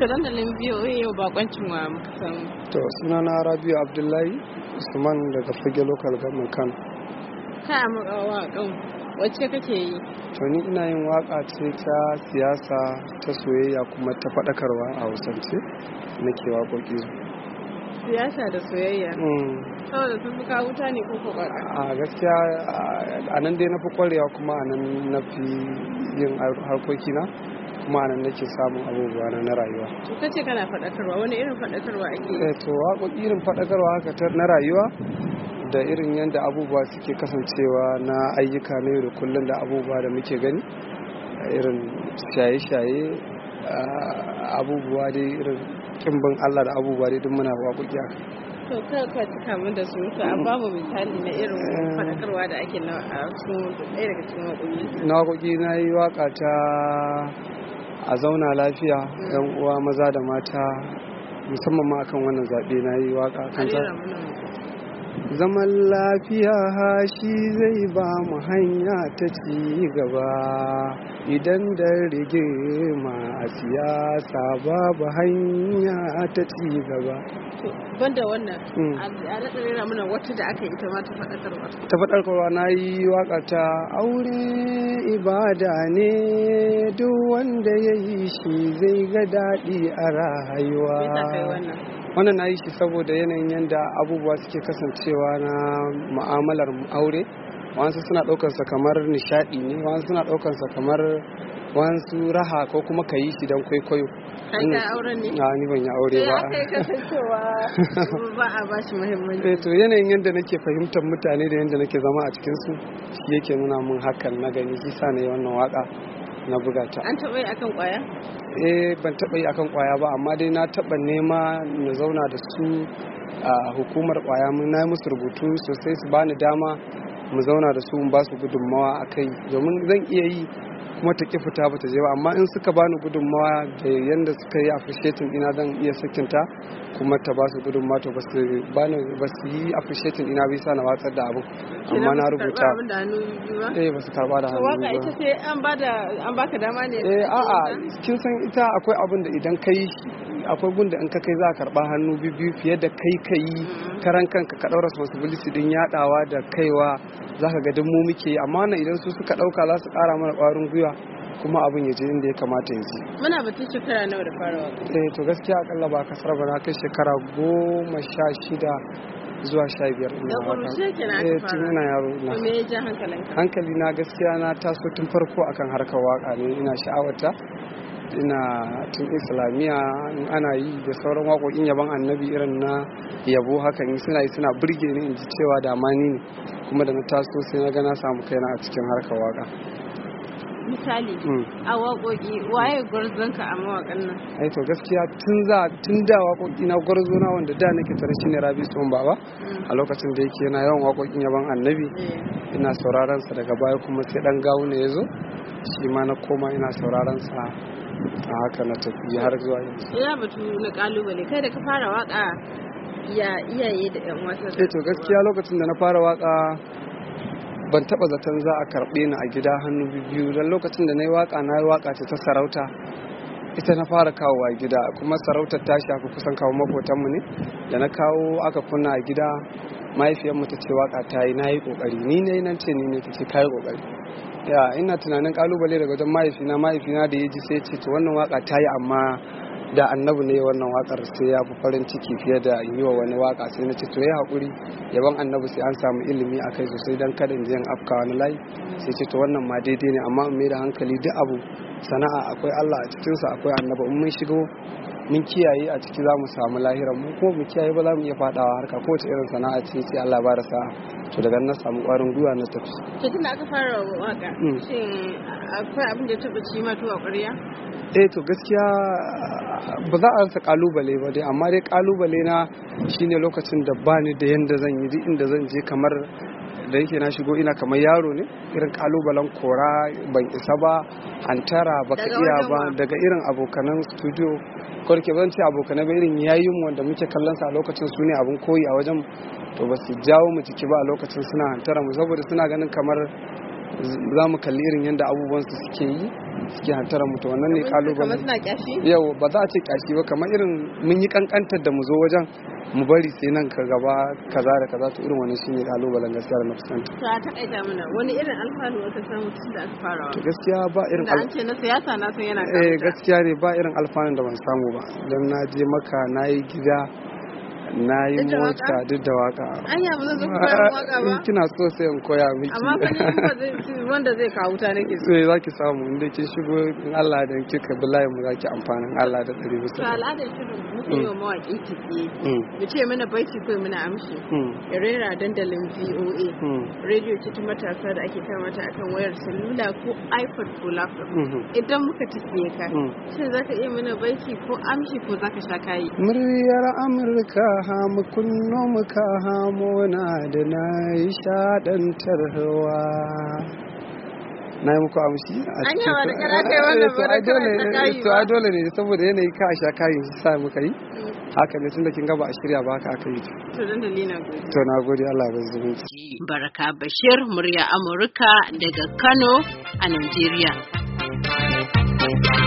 To dandalin VOA yau bakoncin wa muka samu. To sunana Rabiu Abdullahi Usman daga Fage Local Government Kano. Ka waƙan wacce kake yi? To ni ina yin waka ce ta siyasa, ta soyayya kuma ta faɗakarwa a Hausance nake waƙoƙi. Siyasa da soyayya? Saboda sun fi kawo wuta ne ko kwaka? A gaskiya a nan dai na fi kwarewa kuma a nan na fi yin harkokina. Kuma nan nake samun abubuwa na rayuwa. To kace kana faɗakarwa, wani irin faɗakarwa ake yi? To waƙoƙi irin faɗakarwa haka na rayuwa da irin yadda abubuwa suke kasancewa na ayyuka na yau da kullum da abubuwa da muke gani, irin shaye-shaye, abubuwa dai irin kimbin Allah da abubuwa dai duk muna waƙoƙi haka. To ka cika min da su to an bamu misali na irin faɗakarwa da ake na a cikin ɗaya daga cikin waƙoƙi. Na waƙoƙi na yi waƙa ta a zauna lafiya, yan uwa maza da mata, musamman ma akan wannan zaɓe na yi waƙa kan ta. Zaman lafiya shi zai ba mu hanya ta ci gaba, idan da rigima a siyasa babu hanya ta ci gaba. Banda wannan a daɗa rera mana wata da aka yi ita ma ta faɗakarwa. Ta faɗakarwa na yi waƙa ta aure ibada ne, duk wanda ya yi shi zai ga daɗi a rayuwa. Wannan na yi shi saboda yanayin yadda abubuwa suke kasancewa na ma'amalar aure. Wasu suna ɗaukansa kamar nishaɗi ne, wasu suna ɗaukansa kamar wasu raha ko kuma ka yi shi don kwaikwayo. Kai ka auren ne? Ni ban yi aure ba. Sai aka yi kasancewa ba a ba shi muhimmanci. To yanayin yadda nake fahimtar mutane da yadda nake zama a cikinsu shi yake nuna mun hakan na gani, shi sa na yi wannan waka na buga ta. An taɓa yi akan kwaya? Ban taɓa yi akan kwaya ba, amma dai na taɓa nema na zauna da su a hukumar kwaya, na yi musu rubutu sosai su bani dama mu zauna da su mu ba su gudunmawa a kai, domin zan iya yi kuma ta ki fita ba ta je ba, amma in suka bani gudunmawa da yanda suka yi appreciating ina zan iya sakinta kuma ta ba su gudunmawa, to ba su yi appreciating ina bisa na watsar da abin, amma na rubuta. Ba su karba da hannu ba. Waka ita ce an baka dama ne? A'a, kin san ita akwai abin da idan kai akwai gunda in ka kai za a karba hannu biyu fiye da kai ka yi karan kanka ka ɗaura responsibility din yaɗawa da kaiwa, za ka ga duk mu muke yi, amma wannan idan su suka ɗauka za su ƙara mana ƙwarin gwiwa kuma abin ya je inda ya kamata ya je. Muna batun shekara nawa da farawa? To gaskiya akalla ba kasar ba, na kai shekara 16 zuwa 15 ina da ƙuruce kenan aka fara. Tun ina yaro na. Me ya ja hankalinka? Hankali na gaskiya na taso tun farko akan harkar waka ne, ina sha'awarta, ina tun islamiyya ana yi da sauran waƙoƙin yaban annabi irin na yabo hakan suna burge ni in ji cewa da amani ne, kuma da na taso sai na ga na samu kaina a cikin harkar waka. Misali a waƙoƙi waye gwarzonka a mawaƙan nan? To gaskiya tun da waƙoƙi na gwarzo na wanda da nake tare shine Rabi Tsohon Baba, a lokacin da yake yana yawan waƙoƙin yaban annabi ina sauraron sa, daga baya kuma sai dan gawo ne yazo shi ma na koma ina sauraron sa a haka na tafi har zuwa yanzu. Ya batu na kalubale kai da ka fara waka ya iyaye da yan wasa? To gaskiya lokacin da na fara waka ban taba zaton za a karbe ni a gida hannu biyu, dan lokacin da na yi waka ce ta sarauta, ita na fara kawowa gida, kuma sarautar ta shafi kusan kawo makotanmu ne, da na kawo aka kunna a gida mahaifiyarmu ta ce waka ta yi, na yi kokari, ni ne nan ce ni ne ta ce ka yi kokari. Ina tunanin kalubale daga wajen mahaifina da ya ji sai ce to wannan waka ta yi, amma da annabi ne wannan wakar sai ya fi farin ciki fiye da yi wa wani waka, sai na ce to ya haƙuri, yaban annabi sai an samu ilimi a kai sosai don kada in je in afka wani layi, sai ce to wannan ma daidai ne, amma in mai da hankali duk abu sana'a akwai Allah a cikinsa, akwai annabi, in mun shigo mun kiyaye a ciki za mu samu lahiran mu, ko mu kiyaye ba za mu iya fadawa harka kowace irin sana'a ce sai Allah ba da sa'a. To daga nan samu ƙwarin gwiwa na tafi. To tunda aka fara waka shin akwai abin da ya taɓa ci ma to a ƙwarya? To gaskiya ba za a rasa kalubale ba dai, amma dai kalubale na shine lokacin da bani da yanda zan yi, duk inda zan je kamar da yake na shigo ina kamar yaro ne, irin kalubalen kora, ban isa ba, hantara baka iya ba daga irin abokanan studio, ko da ke ban ce abokanai ba, irin yayin wanda muke kallon sa a lokacin su ne abin koyi a wajen, to ba su jawo mu jiki ba a lokacin, suna hantara mu saboda suna ganin kamar za mu kalli irin yadda abubuwan su suke yi suke hantara mutu, wannan ne kalubale. Kamar suna kyashi? Yau ba za a ce kyashi ba, kamar irin mun yi kankantar da mu zo wajen mu bari sai nan ka gaba kaza da kaza, to irin wannan shine kalubalen gaskiya da na fuskanta. To a takaita mana wani irin alfanu aka samu tun da aka fara? To gaskiya ba irin an ce na siyasa na san yana kawo. Gaskiya ne ba irin alfanun da ban samu ba, don na je maka na yi gida na yi mota duk da waka. Anya ba zan zo koya waka ba? Kina so sai in koya miki. Amma fa ne wanda zai kawo wuta nake so. Sai zaki samu inda kin shigo in Allah da kika bi layin mu zaki amfanin Allah da tsare musu. To al'adar shirin muke yi wa mawaƙi tafiye. Mu ce mana baiti ko muna amshi. Ya rera dandalin VOA. Radio ce ta matasa da ake kama ta akan wayar salula ko iPod ko laptop. Idan muka tafiye ka, shin zaka iya mana baiti ko amshi ko zaka sha kayi? Muryar Amurka mu kunno muka hamona da na yi shaɗantarwa. Na yi muku amshi a cikin da kana kai wannan to ai dole ne saboda yanayi ka sha kayan sa muka yi haka ne tunda kin ga ba a shirya ba haka aka yi. To dan dalilin gode. To na gode, Allah ya zumunci. Baraka Bashir, murya Amurka daga Kano a Najeriya.